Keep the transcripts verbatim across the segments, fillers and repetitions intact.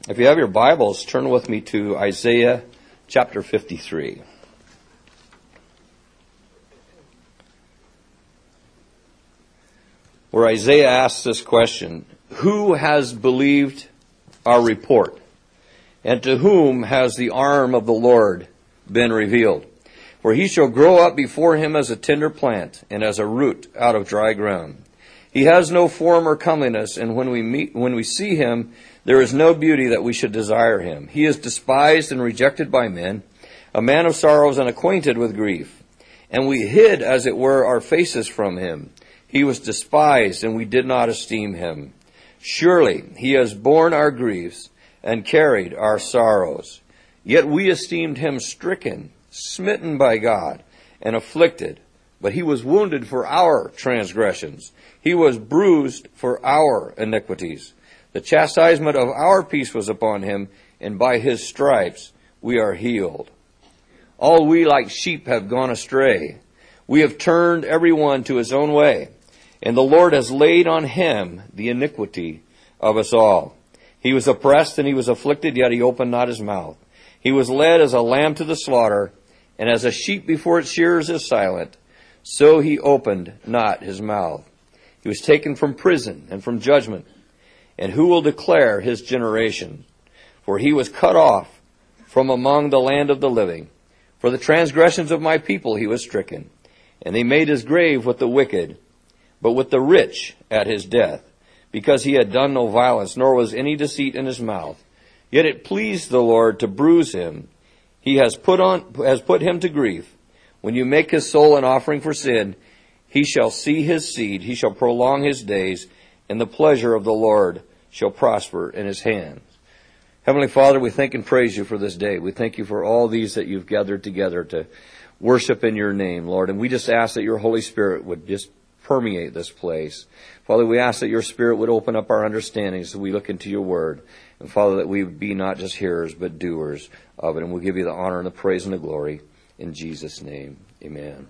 If you have your Bibles, turn with me to Isaiah chapter fifty-three. Where Isaiah asks this question, who has believed our report? And to whom has the arm of the Lord been revealed? For he shall grow up before him as a tender plant, and as a root out of dry ground. He has no form or comeliness, and when we meet, when we see him, there is no beauty that we should desire him. He is despised and rejected by men, a man of sorrows and acquainted with grief. And we hid, as it were, our faces from him. He was despised, and we did not esteem him. Surely he has borne our griefs and carried our sorrows. Yet we esteemed him stricken, smitten by God, and afflicted. But he was wounded for our transgressions. He was bruised for our iniquities. The chastisement of our peace was upon him, and by his stripes we are healed. All we like sheep have gone astray. We have turned every one to his own way, and the Lord has laid on him the iniquity of us all. He was oppressed and he was afflicted, yet he opened not his mouth. He was led as a lamb to the slaughter, and as a sheep before its shearers is silent, so he opened not his mouth. He was taken from prison and from judgment. And who will declare his generation? For he was cut off from among the land of the living. For the transgressions of my people he was stricken. And they made his grave with the wicked, but with the rich at his death, because he had done no violence, nor was any deceit in his mouth. Yet it pleased the Lord to bruise him. He has put on, has put him to grief. When you make his soul an offering for sin, he shall see his seed, he shall prolong his days, and the pleasure of the Lord shall prosper in his hands. Heavenly Father, we thank and praise you for this day. We thank you for all these that you've gathered together to worship in your name, Lord. And we just ask that your Holy Spirit would just permeate this place. Father, we ask that your Spirit would open up our understanding as we look into your word. And Father, that we would be not just hearers, but doers of it. And we'll give you the honor and the praise and the glory in Jesus' name. Amen.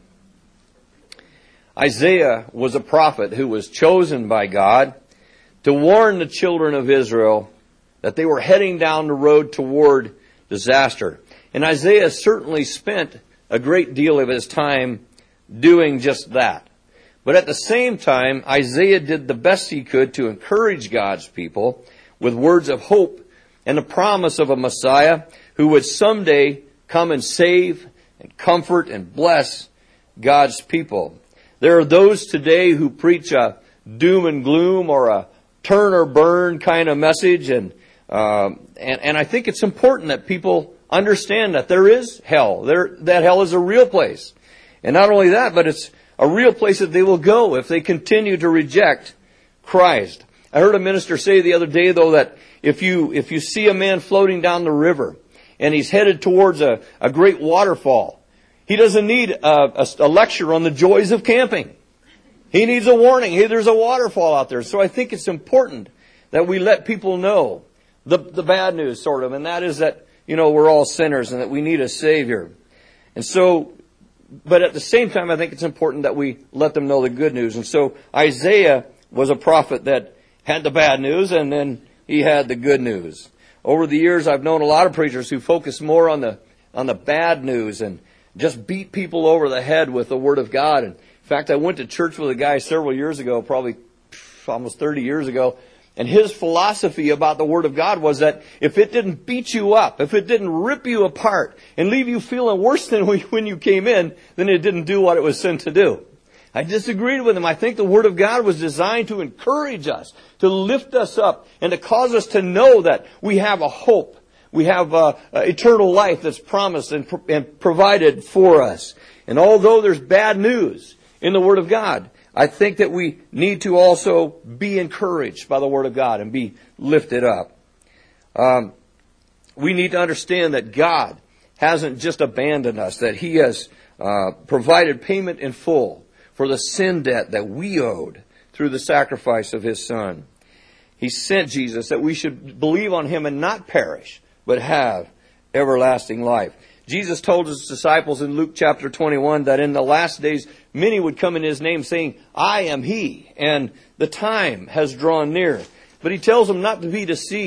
Isaiah was a prophet who was chosen by God to warn the children of Israel that they were heading down the road toward disaster. And Isaiah certainly spent a great deal of his time doing just that. But at the same time, Isaiah did the best he could to encourage God's people with words of hope and the promise of a Messiah who would someday come and save and comfort and bless God's people. There are those today who preach a doom and gloom or a turn or burn kind of message, and uh, and and I think it's important that people understand that there is hell. There, that hell is a real place, and not only that, but it's a real place that they will go if they continue to reject Christ. I heard a minister say the other day, though, that if you if you see a man floating down the river and he's headed towards a, a great waterfall, he doesn't need a, a, a lecture on the joys of camping. He needs a warning. Hey, there's a waterfall out there. So I think it's important that we let people know the, the bad news, sort of, and that is that, you know, we're all sinners and that we need a Savior. And so, but at the same time, I think it's important that we let them know the good news. And so Isaiah was a prophet that had the bad news, and then he had the good news. Over the years, I've known a lot of preachers who focus more on the on the bad news and just beat people over the head with the Word of God. And in fact, I went to church with a guy several years ago, probably almost thirty years ago, and his philosophy about the Word of God was that if it didn't beat you up, if it didn't rip you apart and leave you feeling worse than when you came in, then it didn't do what it was sent to do. I disagreed with him. I think the Word of God was designed to encourage us, to lift us up, and to cause us to know that we have a hope. We have uh, uh, eternal life that's promised and, pro- and provided for us. And although there's bad news in the Word of God, I think that we need to also be encouraged by the Word of God and be lifted up. Um, we need to understand that God hasn't just abandoned us, that He has uh, provided payment in full for the sin debt that we owed through the sacrifice of His Son. He sent Jesus that we should believe on Him and not perish, but have everlasting life. Jesus told His disciples in Luke chapter twenty-one that in the last days many would come in His name saying, I am He, and the time has drawn near. But He tells them not to be deceived.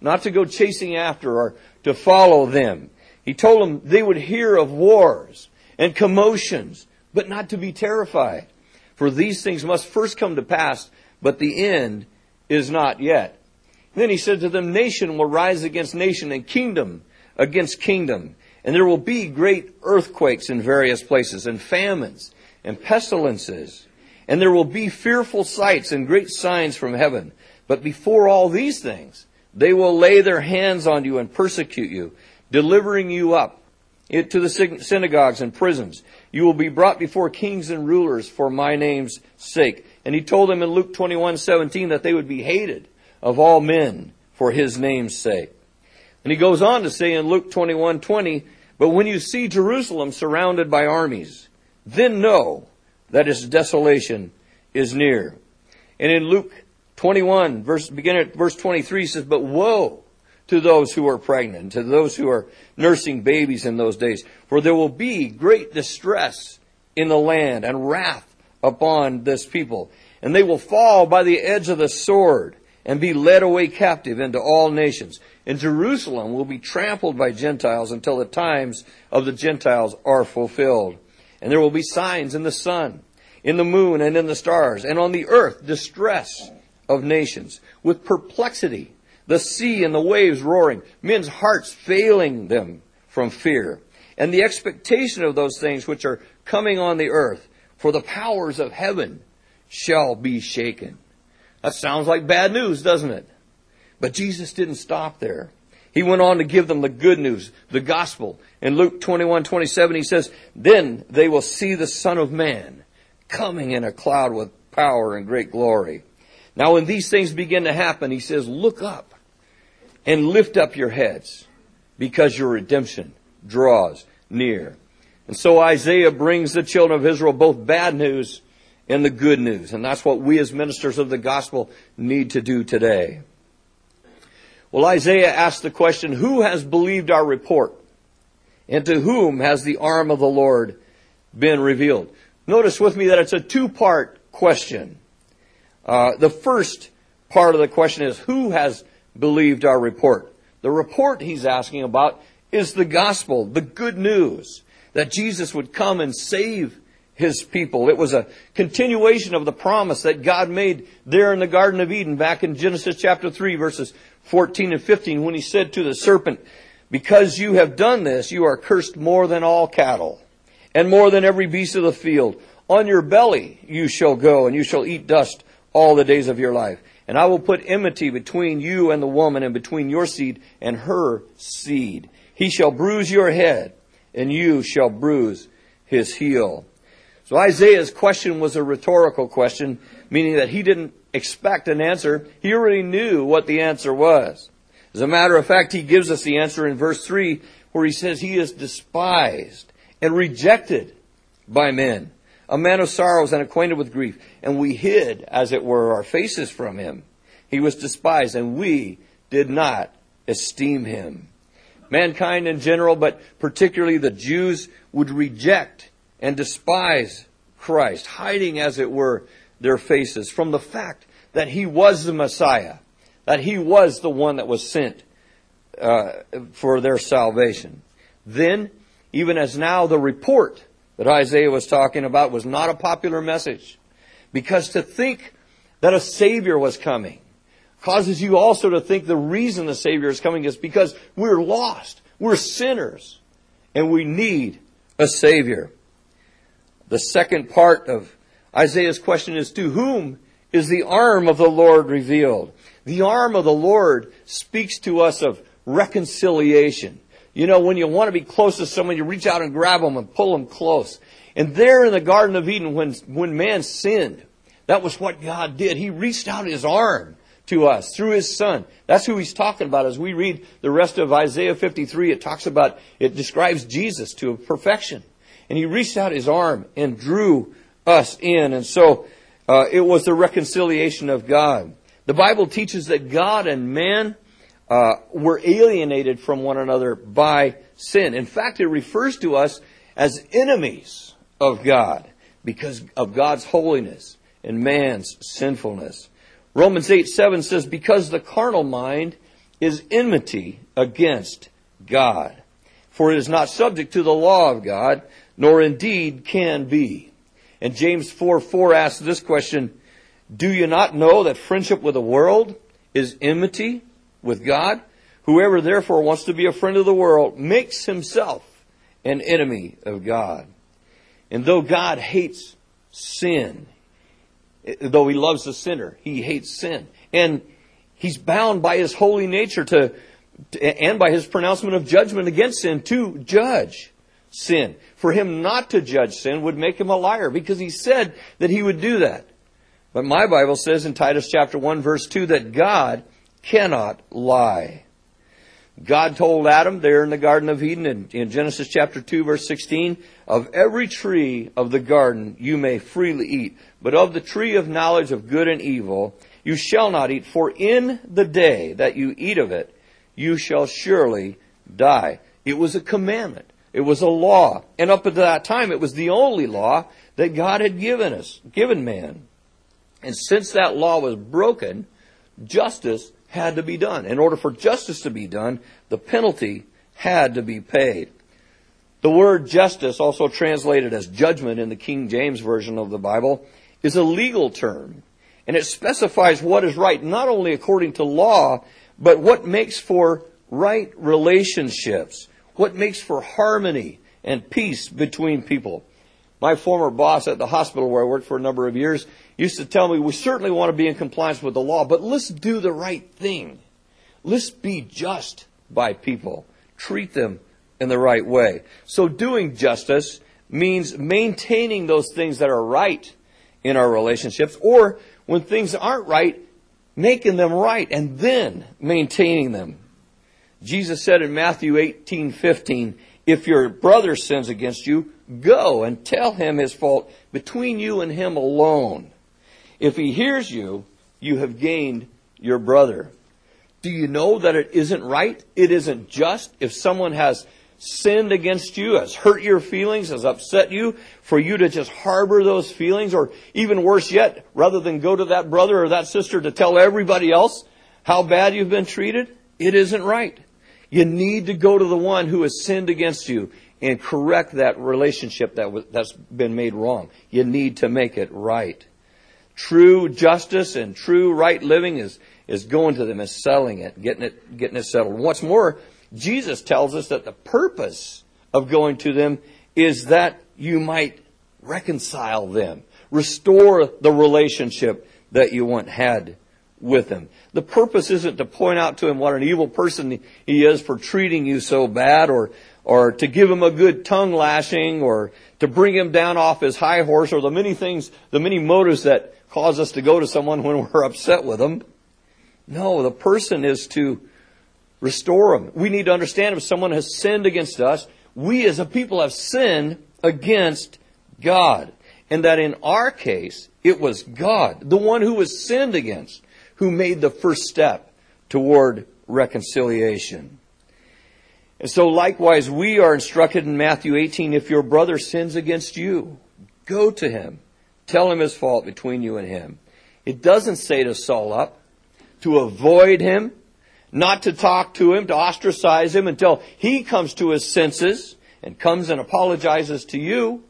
not to go chasing after or to follow them. He told them they would hear of wars and commotions, but not to be terrified. For these things must first come to pass, but the end is not yet. Then he said to them, nation will rise against nation and kingdom against kingdom. And there will be great earthquakes in various places and famines and pestilences. And there will be fearful sights and great signs from heaven. But before all these things, they will lay their hands on you and persecute you, delivering you up to the synagogues and prisons. You will be brought before kings and rulers for my name's sake. And he told them in Luke twenty-one seventeen that they would be hated of all men for his name's sake. And he goes on to say in Luke twenty-one twenty, but when you see Jerusalem surrounded by armies, then know that its desolation is near. And in Luke twenty-one, verse, beginning at verse twenty-three, says, but woe to those who are pregnant, to those who are nursing babies in those days. For there will be great distress in the land and wrath upon this people. And they will fall by the edge of the sword and be led away captive into all nations. And Jerusalem will be trampled by Gentiles until the times of the Gentiles are fulfilled. And there will be signs in the sun, in the moon, and in the stars, and on the earth distress of nations, with perplexity, the sea and the waves roaring, men's hearts failing them from fear, and the expectation of those things which are coming on the earth, for the powers of heaven shall be shaken. That sounds like bad news, doesn't it? But Jesus didn't stop there. He went on to give them the good news, the gospel. In Luke twenty-one twenty-seven, he says, then they will see the Son of Man coming in a cloud with power and great glory. Now when these things begin to happen, he says, look up and lift up your heads, because your redemption draws near. And so Isaiah brings the children of Israel both bad news and the good news. And that's what we as ministers of the gospel need to do today. Well, Isaiah asked the question, who has believed our report? And to whom has the arm of the Lord been revealed? Notice with me that it's a two-part question. Uh, the first part of the question is, who has believed our report? The report he's asking about is the gospel, the good news that Jesus would come and save his people. It was a continuation of the promise that God made there in the Garden of Eden back in Genesis chapter three, verses fourteen and fifteen, when he said to the serpent, because you have done this, you are cursed more than all cattle and more than every beast of the field. On your belly you shall go, and you shall eat dust all the days of your life. And I will put enmity between you and the woman, and between your seed and her seed. He shall bruise your head, and you shall bruise his heel. So Isaiah's question was a rhetorical question, meaning that he didn't expect an answer. He already knew what the answer was. As a matter of fact, he gives us the answer in verse three, where he says he is despised and rejected by men, a man of sorrows and acquainted with grief. And we hid, as it were, our faces from him. He was despised, and we did not esteem him. Mankind in general, but particularly the Jews, would reject and despise Christ, hiding, as it were, their faces from the fact that he was the Messiah, that he was the one that was sent uh, for their salvation. Then, even as now, the report that Isaiah was talking about was not a popular message, because to think that a Savior was coming causes you also to think the reason the Savior is coming is because we're lost, we're sinners, and we need a Savior. The second part of Isaiah's question is, to whom is the arm of the Lord revealed? The arm of the Lord speaks to us of reconciliation. You know, when you want to be close to someone, you reach out and grab them and pull them close. And there in the Garden of Eden, when, when man sinned, that was what God did. He reached out his arm to us through his Son. That's who he's talking about. As we read the rest of Isaiah fifty-three, it talks about, it describes Jesus to perfection. And he reached out his arm and drew us in. And so uh, it was the reconciliation of God. The Bible teaches that God and man uh, were alienated from one another by sin. In fact, it refers to us as enemies of God because of God's holiness and man's sinfulness. Romans eight seven says, because the carnal mind is enmity against God. For it is not subject to the law of God, nor indeed can be. And James four four asks this question, do you not know that friendship with the world is enmity with God? Whoever therefore wants to be a friend of the world makes himself an enemy of God. And though God hates sin, though he loves the sinner, he hates sin. And he's bound by his holy nature to, and by his pronouncement of judgment against sin to judge sin. For him not to judge sin would make him a liar, because he said that he would do that. But my Bible says in Titus chapter one verse two that God cannot lie. God told Adam there in the Garden of Eden in, in Genesis chapter two verse sixteen, of every tree of the garden you may freely eat, but of the tree of knowledge of good and evil you shall not eat, for in the day that you eat of it, you shall surely die. It was a commandment. It was a law. And up until that time, it was the only law that God had given us, given man. And since that law was broken, justice had to be done. In order for justice to be done, the penalty had to be paid. The word justice, also translated as judgment in the King James Version of the Bible, is a legal term. And it specifies what is right, not only according to law, but what makes for right relationships, what makes for harmony and peace between people. My former boss at the hospital where I worked for a number of years used to tell me, we certainly want to be in compliance with the law, but let's do the right thing. Let's be just by people. Treat them in the right way. So doing justice means maintaining those things that are right in our relationships, or when things aren't right, making them right and then maintaining them. Jesus said in Matthew eighteen fifteen, if your brother sins against you, go and tell him his fault between you and him alone. If he hears you, you have gained your brother. Do you know that it isn't right? It isn't just if someone has sinned against you, has hurt your feelings, has upset you, for you to just harbor those feelings, or even worse yet, rather than go to that brother or that sister to tell everybody else how bad you've been treated. It isn't right. You need to go to the one who has sinned against you and correct that relationship that was, that's been made wrong. You need to make it right. True justice and true right living is, is going to them, is selling it, getting it, getting it settled. What's more, Jesus tells us that the purpose of going to them is that you might reconcile them, restore the relationship that you once had with them. The purpose isn't to point out to him what an evil person he is for treating you so bad, or or to give him a good tongue lashing, or to bring him down off his high horse, or the many things, the many motives that cause us to go to someone when we're upset with them. No, the person is to restore them. We need to understand if someone has sinned against us, we as a people have sinned against God. And that in our case, it was God, the one who was sinned against, who made the first step toward reconciliation. And so likewise, we are instructed in Matthew eighteen, if your brother sins against you, go to him. Tell him his fault between you and him. It doesn't say to Saul up, to avoid him, not to talk to him, to ostracize him until he comes to his senses and comes and apologizes to you.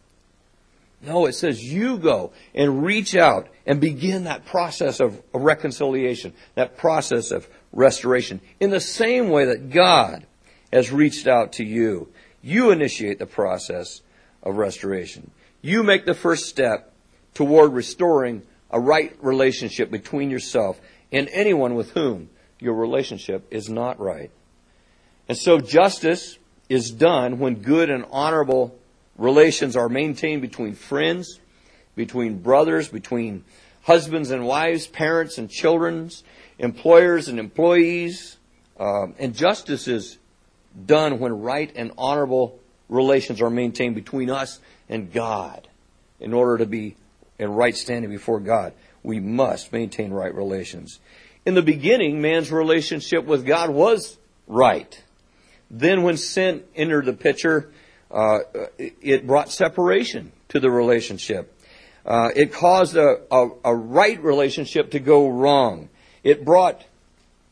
No, it says you go and reach out and begin that process of reconciliation, that process of restoration. In the same way that God has reached out to you, you initiate the process of restoration. You make the first step toward restoring a right relationship between yourself and anyone with whom your relationship is not right. And so justice is done when good and honorable relations are maintained between friends, between brothers, between husbands and wives, parents and children, employers and employees. Um, and justice is done when right and honorable relations are maintained between us and God. In order to be in right standing before God, we must maintain right relations. In the beginning, man's relationship with God was right. Then when sin entered the picture, uh, it brought separation to the relationship. Uh, it caused a, a, a right relationship to go wrong. It brought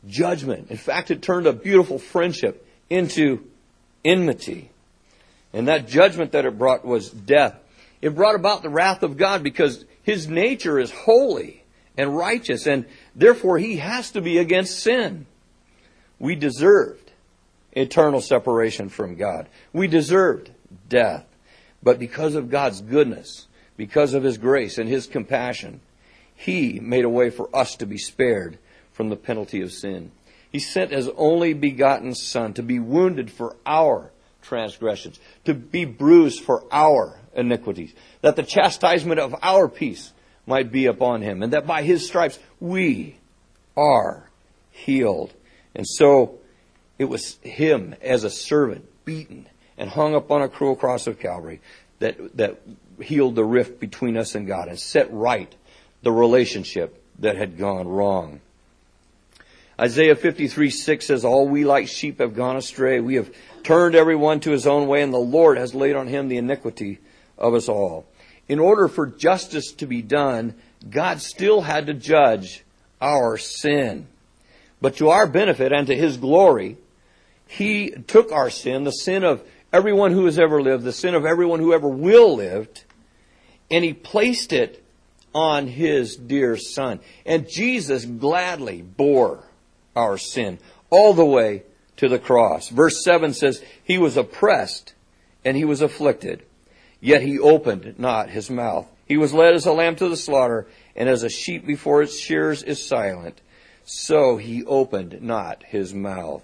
judgment. In fact, it turned a beautiful friendship into enmity. And that judgment that it brought was death. It brought about the wrath of God because His nature is holy and righteous, and therefore He has to be against sin. We deserved eternal separation from God. We deserved death. But because of God's goodness, because of His grace and His compassion, He made a way for us to be spared from the penalty of sin. He sent His only begotten Son to be wounded for our transgressions, to be bruised for our iniquities, that the chastisement of our peace might be upon Him, and that by His stripes we are healed. And so it was Him as a servant, beaten and hung up on a cruel cross of Calvary, that, that healed the rift between us and God and set right the relationship that had gone wrong. Isaiah fifty-three six says, all we like sheep have gone astray. We have turned everyone to his own way, and the Lord has laid on Him the iniquity of us all. In order for justice to be done, God still had to judge our sin. But to our benefit and to His glory, He took our sin, the sin of everyone who has ever lived, the sin of everyone who ever will live, and He placed it on His dear Son. And Jesus gladly bore our sin all the way to the cross. Verse seven says, He was oppressed and He was afflicted, yet He opened not His mouth. He was led as a lamb to the slaughter, and as a sheep before its shearers is silent, so He opened not His mouth.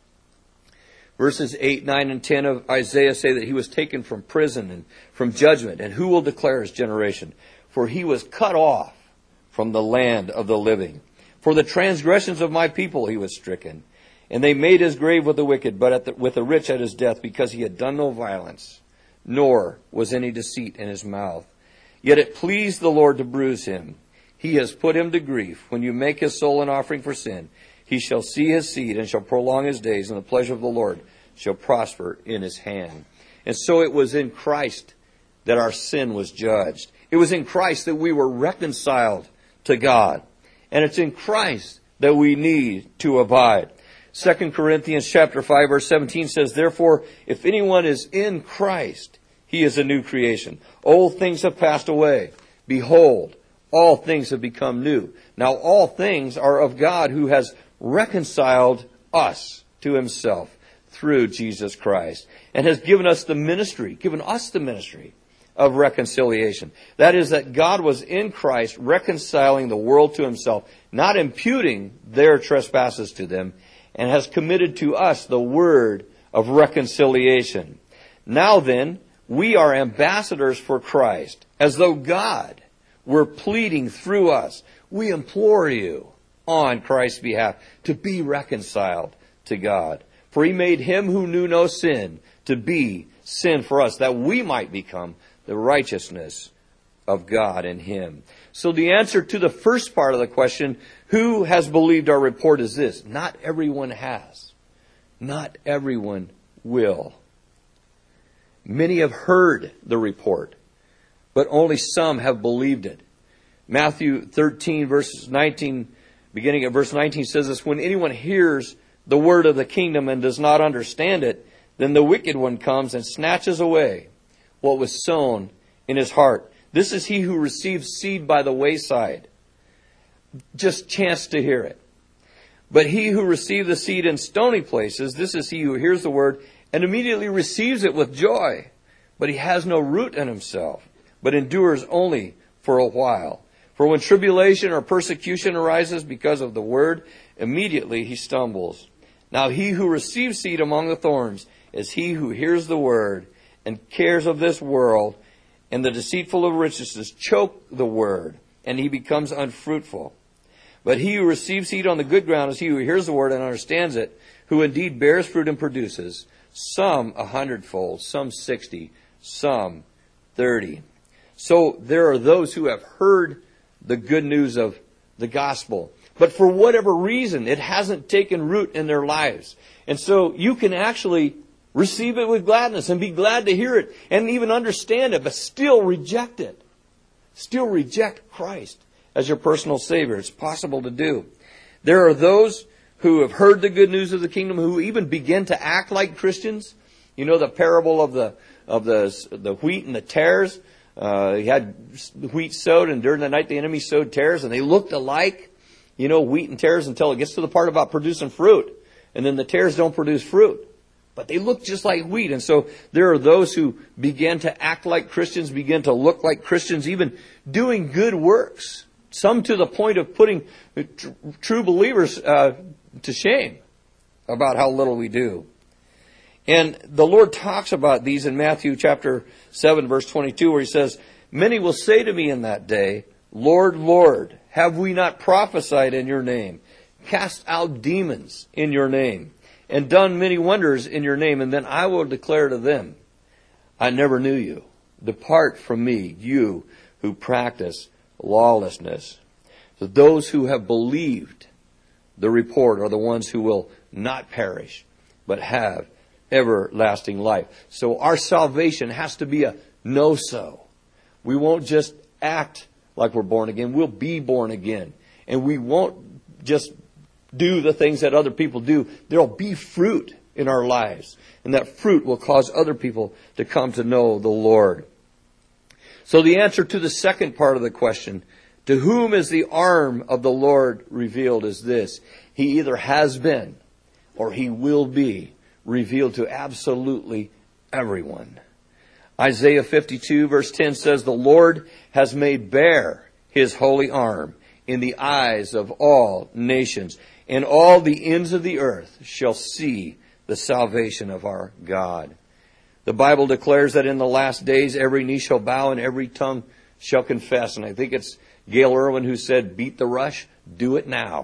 Verses eight, nine, and ten of Isaiah say that He was taken from prison and from judgment. And who will declare His generation? For He was cut off from the land of the living. For the transgressions of my people He was stricken. And they made His grave with the wicked, but at the, with the rich at His death, because He had done no violence, nor was any deceit in His mouth. Yet it pleased the Lord to bruise Him. He has put Him to grief. When you make His soul an offering for sin, He shall see His seed and shall prolong His days, and the pleasure of the Lord shall prosper in His hand. And so it was in Christ that our sin was judged. It was in Christ that we were reconciled to God. And it's in Christ that we need to abide. Second Corinthians chapter five verse seventeen says, therefore, if anyone is in Christ, he is a new creation. Old things have passed away. Behold, all things have become new. Now all things are of God, who has reconciled us to Himself through Jesus Christ, and has given us the ministry, given us the ministry of reconciliation. That is, that God was in Christ reconciling the world to Himself, not imputing their trespasses to them, and has committed to us the word of reconciliation. Now then, we are ambassadors for Christ, as though God were pleading through us. We implore you on Christ's behalf to be reconciled to God. For He made Him who knew no sin to be sin for us, that we might become the righteousness of God in Him. So the answer to the first part of the question, who has believed our report, is this: not everyone has. Not everyone will. Many have heard the report, but only some have believed it. Matthew thirteen, verses nineteen, beginning at verse nineteen, says this: when anyone hears the word of the kingdom and does not understand it, then the wicked one comes and snatches away what was sown in his heart. This is he who receives seed by the wayside. Just chanced to hear it. But he who received the seed in stony places, this is he who hears the word and immediately receives it with joy. But he has no root in himself, but endures only for a while. For when tribulation or persecution arises because of the word, immediately he stumbles. Now he who receives seed among the thorns is he who hears the word, and cares of this world and the deceitful of riches choke the word, and he becomes unfruitful. But he who receives seed on the good ground is he who hears the word and understands it, who indeed bears fruit and produces, some a hundredfold, some sixty, some thirty. So there are those who have heard the good news of the gospel, but for whatever reason, it hasn't taken root in their lives. And so you can actually receive it with gladness and be glad to hear it and even understand it, but still reject it. Still reject Christ as your personal Savior. It's possible to do. There are those who have heard the good news of the kingdom, who even begin to act like Christians. You know the parable of the of the the wheat and the tares. Uh, he had wheat sowed, and during the night the enemy sowed tares, and they looked alike. You know, wheat and tares until it gets to the part about producing fruit, and then the tares don't produce fruit. But they look just like wheat. And so there are those who begin to act like Christians, begin to look like Christians, even doing good works. Some to the point of putting tr- true believers uh, to shame about how little we do. And the Lord talks about these in Matthew chapter seven, verse twenty-two, where He says, "Many will say to me in that day, Lord, Lord, have we not prophesied in your name, cast out demons in your name, and done many wonders in your name? And then I will declare to them, I never knew you. Depart from me, you who practice lawlessness." So those who have believed the report are the ones who will not perish, but have everlasting life. So our salvation has to be a no-so. We won't just act like we're born again. We'll be born again. And we won't just do the things that other people do. There'll be fruit in our lives. And that fruit will cause other people to come to know the Lord. So the answer to the second part of the question, to whom is the arm of the Lord revealed, is this: He either has been or He will be revealed to absolutely everyone. Isaiah fifty-two verse ten says, "The Lord has made bare His holy arm in the eyes of all nations, and all the ends of the earth shall see the salvation of our God." The Bible declares that in the last days every knee shall bow and every tongue shall confess. And I think it's Gail Irwin who said, "Beat the rush, do it now."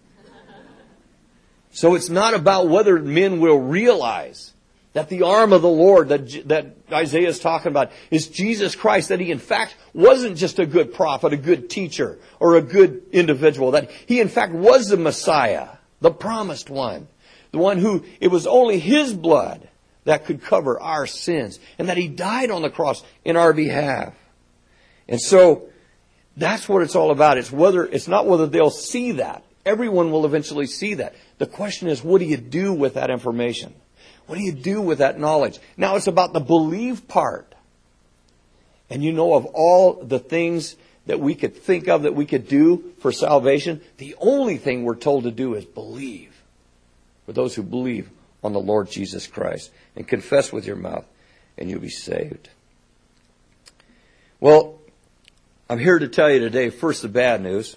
So it's not about whether men will realize that the arm of the Lord that, that Isaiah is talking about is Jesus Christ, that He in fact wasn't just a good prophet, a good teacher, or a good individual, that He in fact was the Messiah, the promised one, the one who it was only His blood that could cover our sins, and that He died on the cross in our behalf. And so that's what it's all about. It's whether it's not whether they'll see that. Everyone will eventually see that. The question is, what do you do with that information? What do you do with that knowledge? Now it's about the believe part. And you know, of all the things that we could think of that we could do for salvation, the only thing we're told to do is believe. For those who believe on the Lord Jesus Christ and confess with your mouth, and you'll be saved. Well, I'm here to tell you today, first, the bad news.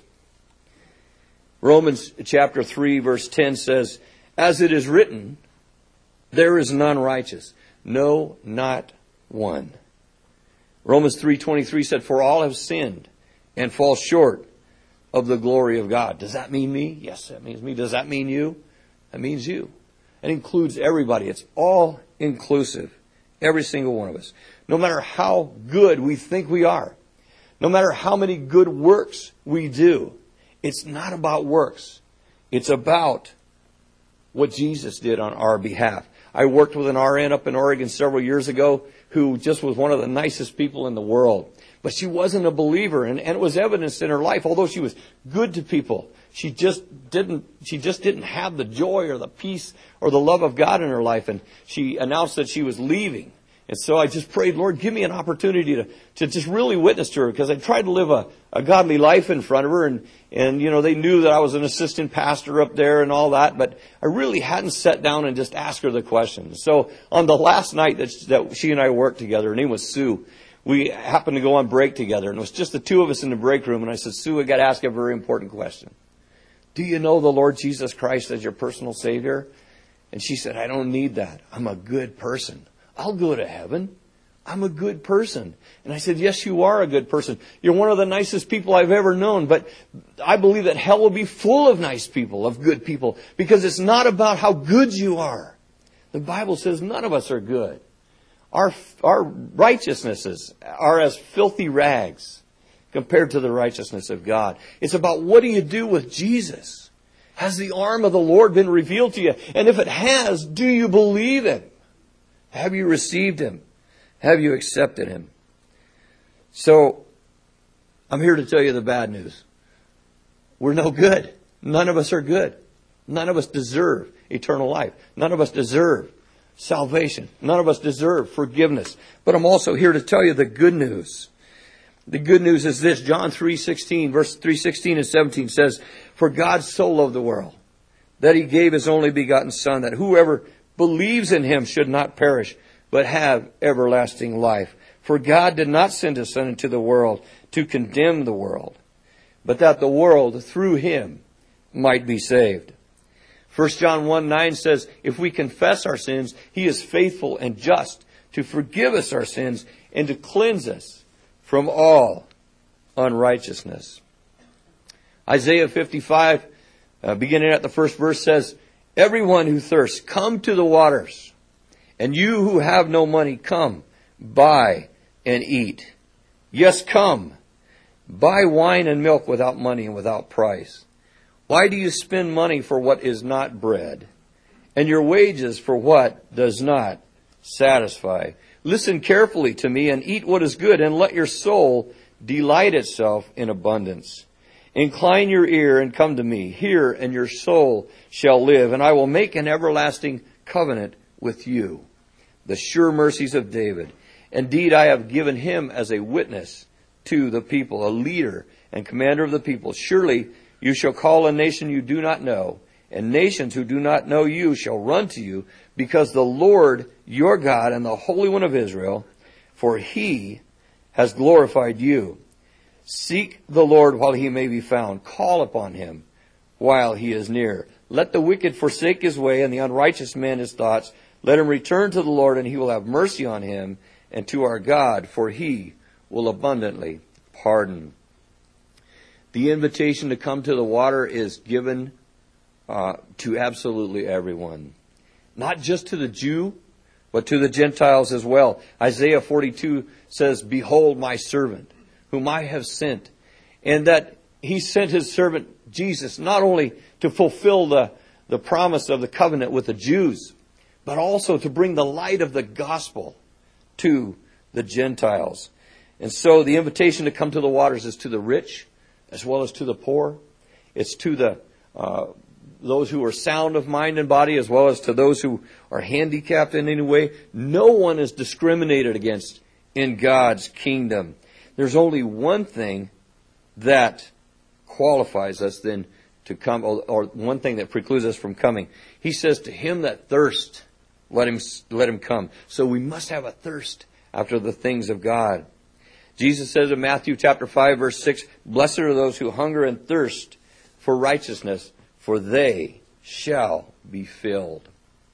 Romans chapter three verse ten says, "As it is written, there is none righteous, no, not one." Romans three twenty-three said, "For all have sinned and fall short of the glory of God." Does that mean me? Yes, that means me. Does that mean you? That means you. It includes everybody. It's all inclusive. Every single one of us. No matter how good we think we are, no matter how many good works we do, it's not about works. It's about what Jesus did on our behalf. I worked with an R N up in Oregon several years ago who just was one of the nicest people in the world. But she wasn't a believer, and, and it was evidenced in her life. Although she was good to people, she just didn't she just didn't have the joy or the peace or the love of God in her life. And she announced that she was leaving. And so I just prayed, Lord, give me an opportunity to, to just really witness to her, because I tried to live a, a godly life in front of her. And, and, you know, they knew that I was an assistant pastor up there and all that, but I really hadn't sat down and just asked her the questions. So on the last night that, that she and I worked together, her name was Sue, we happened to go on break together, and it was just the two of us in the break room. And I said, "Sue, I got to ask you a very important question. Do you know the Lord Jesus Christ as your personal Savior?" And she said, "I don't need that. I'm a good person. I'll go to heaven. I'm a good person." And I said, "Yes, you are a good person. You're one of the nicest people I've ever known. But I believe that hell will be full of nice people, of good people, because it's not about how good you are. The Bible says none of us are good. Our, our righteousnesses are as filthy rags compared to the righteousness of God. It's about, what do you do with Jesus? Has the arm of the Lord been revealed to you? And if it has, do you believe Him? Have you received Him? Have you accepted Him? So, I'm here to tell you the bad news. We're no good. None of us are good. None of us deserve eternal life. None of us deserve salvation. None of us deserve forgiveness. But I'm also here to tell you the good news. The good news is this. John three sixteen, verse three sixteen and seventeen says, "For God so loved the world, that he gave his only begotten Son, that whoever believes in him should not perish, but have everlasting life. For God did not send his Son into the world to condemn the world, but that the world through him might be saved." First John one nine says, "If we confess our sins, he is faithful and just to forgive us our sins and to cleanse us from all unrighteousness." Isaiah fifty-five, uh, beginning at the first verse, says, "Everyone who thirsts, come to the waters. And you who have no money, come, buy and eat. Yes, come, buy wine and milk without money and without price. Why do you spend money for what is not bread, and your wages for what does not satisfy? Listen carefully to me and eat what is good, and let your soul delight itself in abundance. Incline your ear and come to me. Hear, and your soul shall live, and I will make an everlasting covenant with you. The sure mercies of David. Indeed, I have given him as a witness to the people, a leader and commander of the people. Surely you shall call a nation you do not know, and nations who do not know you shall run to you, because the Lord your God and the Holy One of Israel, for he has glorified you. Seek the Lord while he may be found. Call upon him while he is near. Let the wicked forsake his way, and the unrighteous man his thoughts. Let him return to the Lord, and he will have mercy on him, and to our God, for he will abundantly pardon." The invitation to come to the water is given uh, to absolutely everyone. Not just to the Jew, but to the Gentiles as well. Isaiah forty-two says, "Behold my servant, whom I have sent." And that he sent his servant Jesus not only to fulfill the, the promise of the covenant with the Jews, but also to bring the light of the gospel to the Gentiles. And so the invitation to come to the waters is to the rich as well as to the poor. It's to the uh, those who are sound of mind and body as well as to those who are handicapped in any way. No one is discriminated against in God's kingdom. There's only one thing that qualifies us then to come, or, or one thing that precludes us from coming. He says, "To him that thirsts, let him let him come." So we must have a thirst after the things of God. Jesus says in Matthew chapter five, verse six, "Blessed are those who hunger and thirst for righteousness, for they shall be filled."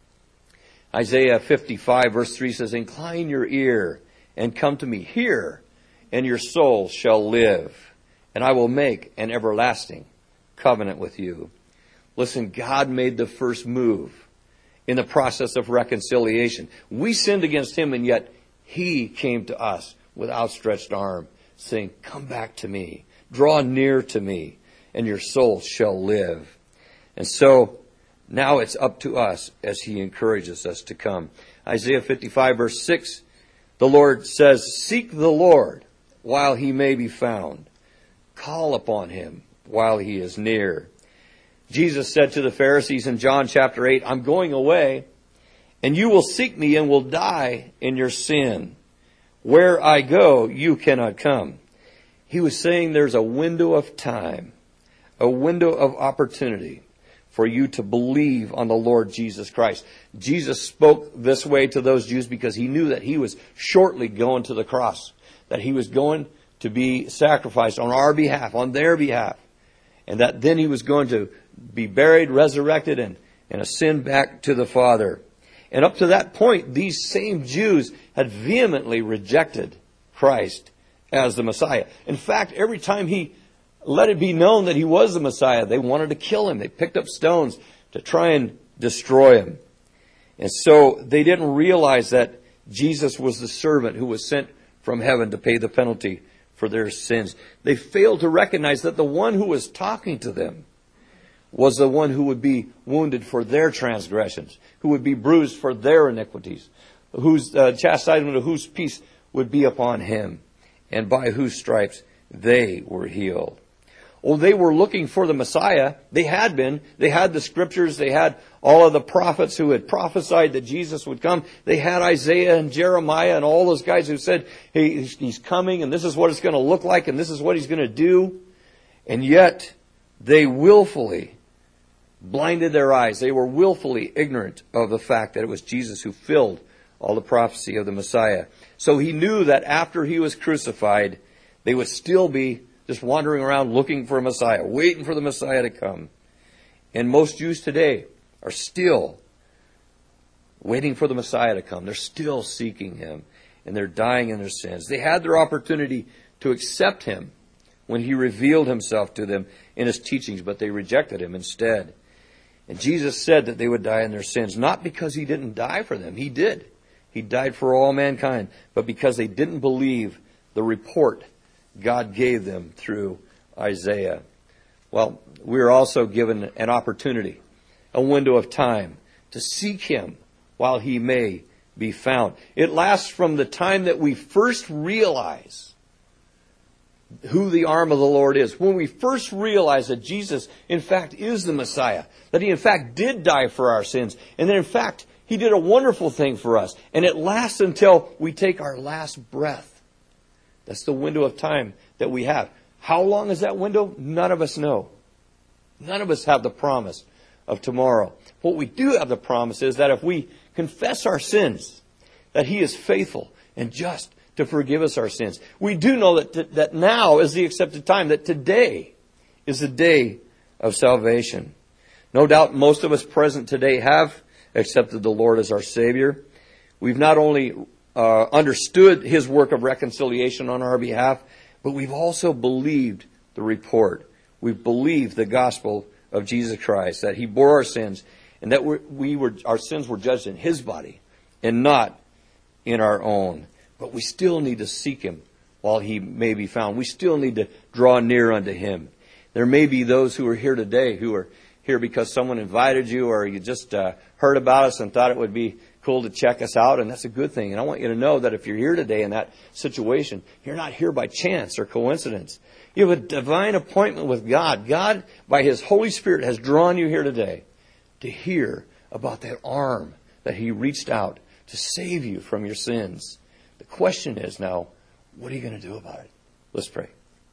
Isaiah fifty-five, verse three says, "Incline your ear and come to me. Hear, and your soul shall live, and I will make an everlasting covenant with you." Listen, God made the first move in the process of reconciliation. We sinned against him, and yet he came to us with outstretched arm, saying, "Come back to me, draw near to me, and your soul shall live." And so now it's up to us as he encourages us to come. Isaiah fifty-five, verse six, the Lord says, "Seek the Lord while he may be found. Call upon him while he is near." Jesus said to the Pharisees in John chapter eight, "I'm going away, and you will seek me and will die in your sin. Where I go, you cannot come." He was saying there's a window of time, a window of opportunity for you to believe on the Lord Jesus Christ. Jesus spoke this way to those Jews because he knew that he was shortly going to the cross, that he was going to be sacrificed on our behalf, on their behalf, and that then he was going to be buried, resurrected, and, and ascend back to the Father. And up to that point, these same Jews had vehemently rejected Christ as the Messiah. In fact, every time he let it be known that he was the Messiah, they wanted to kill him. They picked up stones to try and destroy him. And so they didn't realize that Jesus was the servant who was sent from heaven to pay the penalty for their sins. They failed to recognize that the one who was talking to them was the one who would be wounded for their transgressions, who would be bruised for their iniquities, whose uh, chastisement of whose peace would be upon him, and by whose stripes they were healed. Oh, they were looking for the Messiah. They had been. They had the scriptures. They had all of the prophets who had prophesied that Jesus would come. They had Isaiah and Jeremiah and all those guys who said, hey, he's coming and this is what it's going to look like and this is what he's going to do. And yet they willfully blinded their eyes. They were willfully ignorant of the fact that it was Jesus who filled all the prophecy of the Messiah. So he knew that after he was crucified, they would still be just wandering around looking for a Messiah, waiting for the Messiah to come. And most Jews today are still waiting for the Messiah to come. They're still seeking him, and they're dying in their sins. They had their opportunity to accept him when he revealed himself to them in his teachings, but they rejected him instead. And Jesus said that they would die in their sins, not because he didn't die for them. He did. He died for all mankind, but because they didn't believe the report God gave them through Isaiah. Well, we are also given an opportunity, a window of time to seek him while he may be found. It lasts from the time that we first realize who the arm of the Lord is. When we first realize that Jesus, in fact, is the Messiah, that he, in fact, did die for our sins, and that, in fact, he did a wonderful thing for us. And it lasts until we take our last breath. That's the window of time that we have. How long is that window? None of us know. None of us have the promise of tomorrow. What we do have the promise is that if we confess our sins, that he is faithful and just to forgive us our sins. We do know that, t- that now is the accepted time, that today is the day of salvation. No doubt most of us present today have accepted the Lord as our Savior. We've not only uh, understood his work of reconciliation on our behalf, but we've also believed the report. We've believed the gospel of Jesus Christ, that he bore our sins, and that we're, we were our sins were judged in his body and not in our own. But we still need to seek him while he may be found. We still need to draw near unto him. There may be those who are here today who are here because someone invited you, or you just uh, heard about us and thought it would be cool to check us out, and that's a good thing. And I want you to know that if you're here today in that situation, you're not here by chance or coincidence. You have a divine appointment with God. God, by his Holy Spirit, has drawn you here today to hear about that arm that he reached out to save you from your sins. The question is now, what are you going to do about it? Let's pray.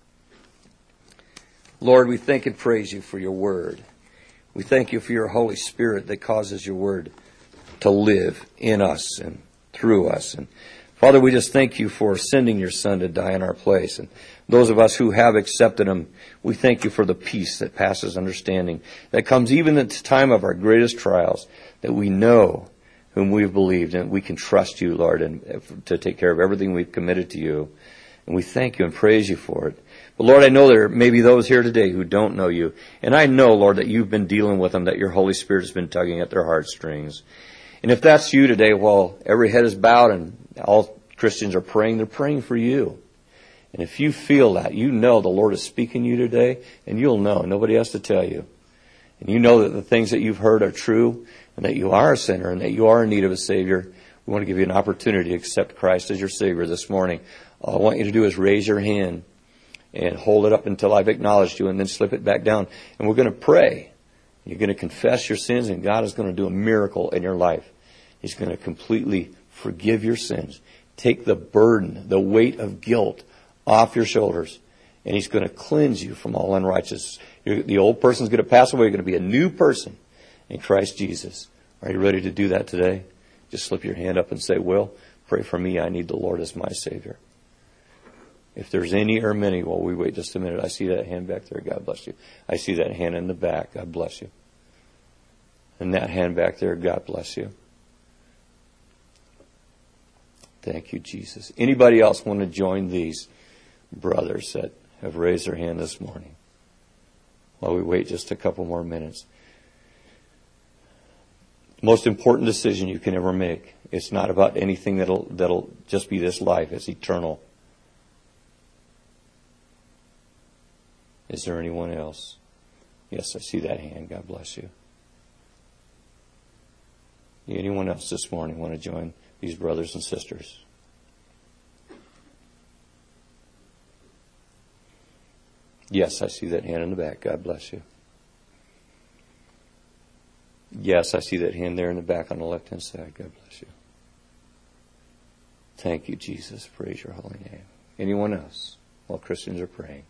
Lord, we thank and praise you for your word. We thank you for your Holy Spirit that causes your word to live in us and through us. And Father, we just thank you for sending your Son to die in our place. And those of us who have accepted him, we thank you for the peace that passes understanding, that comes even at the time of our greatest trials, that we know whom we've believed, and we can trust you, Lord, and to take care of everything we've committed to you. And we thank you and praise you for it. But Lord, I know there may be those here today who don't know you. And I know, Lord, that you've been dealing with them, that your Holy Spirit has been tugging at their heartstrings. And if that's you today, while every head is bowed and all Christians are praying, they're praying for you. And if you feel that, you know the Lord is speaking to you today, and you'll know. Nobody has to tell you. And you know that the things that you've heard are true, and that you are a sinner, and that you are in need of a Savior. We want to give you an opportunity to accept Christ as your Savior this morning. All I want you to do is raise your hand and hold it up until I've acknowledged you, and then slip it back down. And we're going to pray. You're going to confess your sins, and God is going to do a miracle in your life. He's going to completely forgive your sins, take the burden, the weight of guilt off your shoulders, and he's going to cleanse you from all unrighteousness. You're, the old person's going to pass away. You're going to be a new person in Christ Jesus. Are you ready to do that today? Just slip your hand up and say, Will, pray for me. I need the Lord as my Savior. If there's any or many, while we wait just a minute, I see that hand back there. God bless you. I see that hand in the back. God bless you. And that hand back there. God bless you. Thank you, Jesus. Anybody else want to join these brothers that have raised their hand this morning? While we wait just a couple more minutes. Most important decision you can ever make. It's not about anything that'll that'll just be this life. It's eternal. Is there anyone else? Yes, I see that hand. God bless you. Anyone else this morning want to join these brothers and sisters? Yes, I see that hand in the back. God bless you. Yes, I see that hand there in the back on the left-hand side. God bless you. Thank you, Jesus. Praise your holy name. Anyone else while Christians are praying?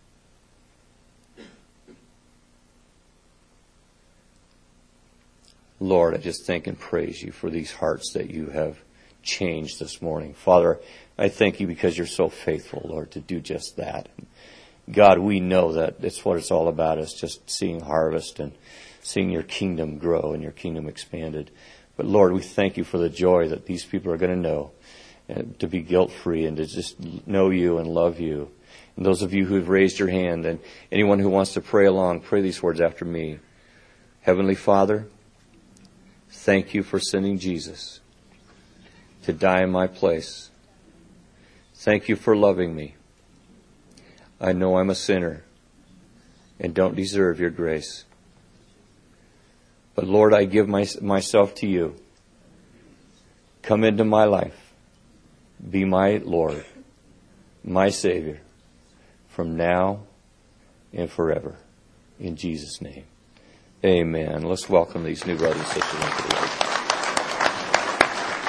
Lord, I just thank and praise you for these hearts that you have changed this morning. Father, I thank you because you're so faithful, Lord, to do just that. God, we know that that's what it's all about, is just seeing harvest and seeing your kingdom grow and your kingdom expanded. But Lord, we thank you for the joy that these people are going to know, and to be guilt-free and to just know you and love you. And those of you who have raised your hand, and anyone who wants to pray along, pray these words after me. Heavenly Father, thank you for sending Jesus to die in my place. Thank you for loving me. I know I'm a sinner and don't deserve your grace. But Lord, I give my, myself to you. Come into my life. Be my Lord, my Savior, from now and forever. In Jesus' name. Amen. Let's welcome these new brothers and sisters into the Lord.